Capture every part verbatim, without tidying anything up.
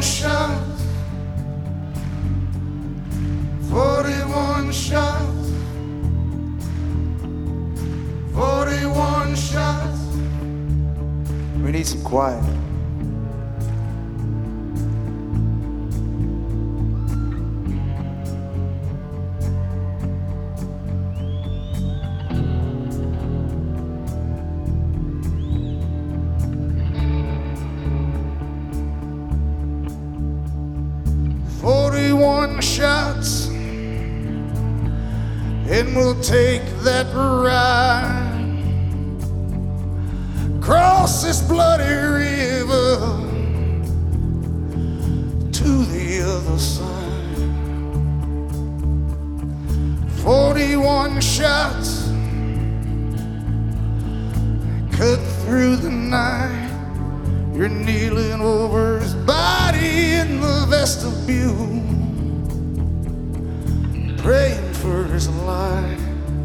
shots, forty-one shots, forty-one shots. We need some quiet. forty-one shots, and we'll take that ride across this bloody river to the other side. forty-one shots, cut through the night. You're kneeling over his body in the vestibule, praying for his life.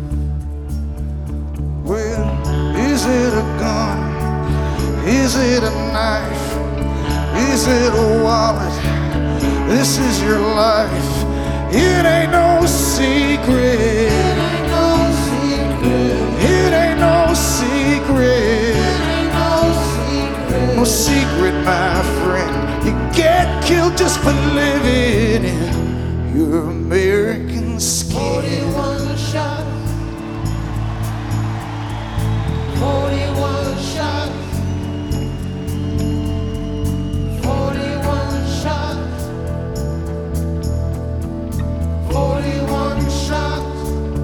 Well, is it a gun? Is it a knife? Is it a wallet? This is your life. It ain't no secret. It ain't no secret. It ain't no secret. No secret, my friend. You get killed just for living in your American skin. forty-one shots, forty-one shots, forty-one shots, forty-one shots,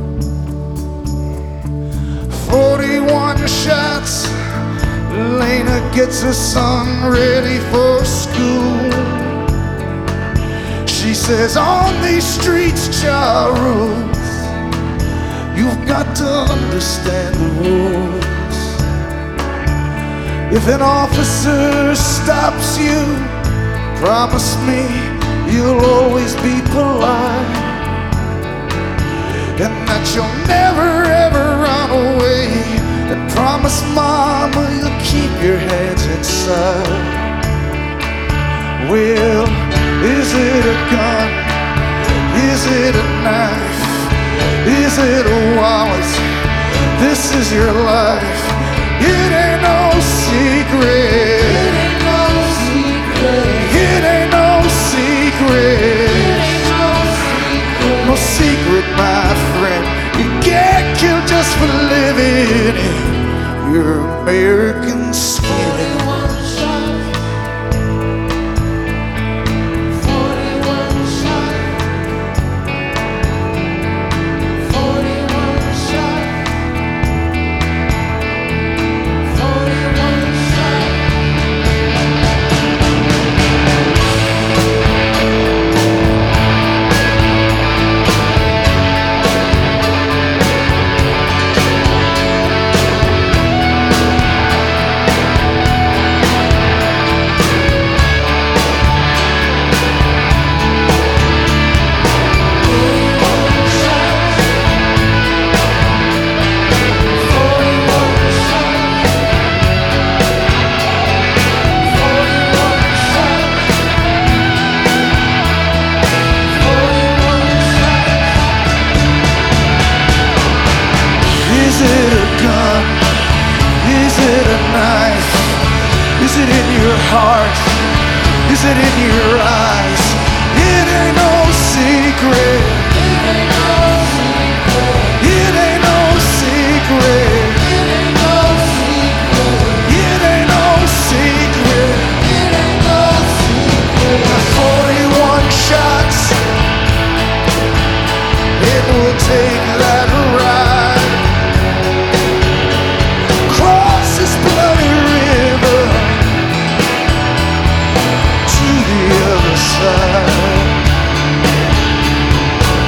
forty-one shots. Lena gets her son ready for school. She says, on these streets, Charles, you've got to understand the rules. If an officer stops you, promise me you'll always be polite, and that you'll never ever run away, and promise mama you'll keep your hands inside. Well, is it a gun? Is it a knife? Is it a wallet? This is your life. It ain't no secret. it ain't no secret, It ain't no secret. it ain't no secret. No secret, my friend. You get killed just for living in your American skin. forty-one shots, forty-one shots, forty-one shots, forty-one shots. Is it a gun? Is it a knife? Is it in your heart? Is it in your eyes? It ain't no secret. It ain't no secret. It ain't no secret. It ain't no secret. forty-one shots. It will take that ride across this bloody river to the other side.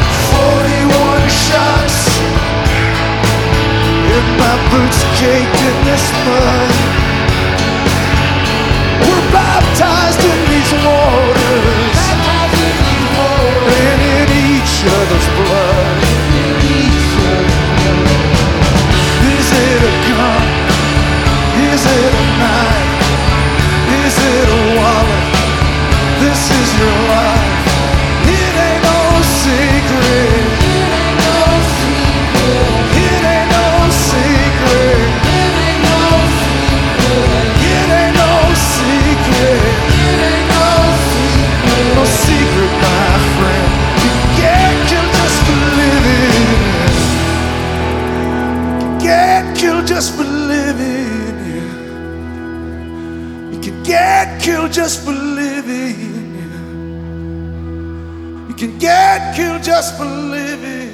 can get killed just for living. You can get killed just for living.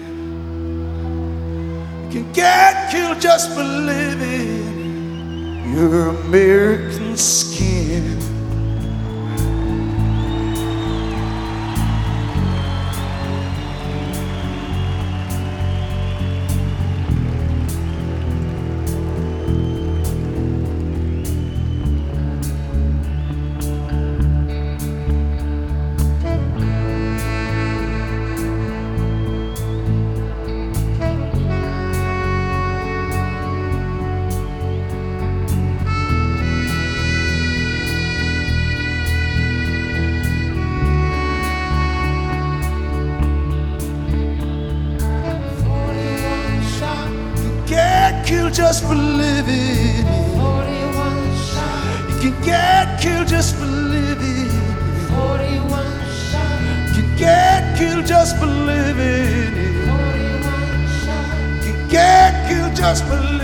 You can get killed just for living. Your American skin. Killed just for living. forty-one shot, You can get killed just for living. forty-one shot, You can get killed just for living. forty-one shot. You can get killed just for living.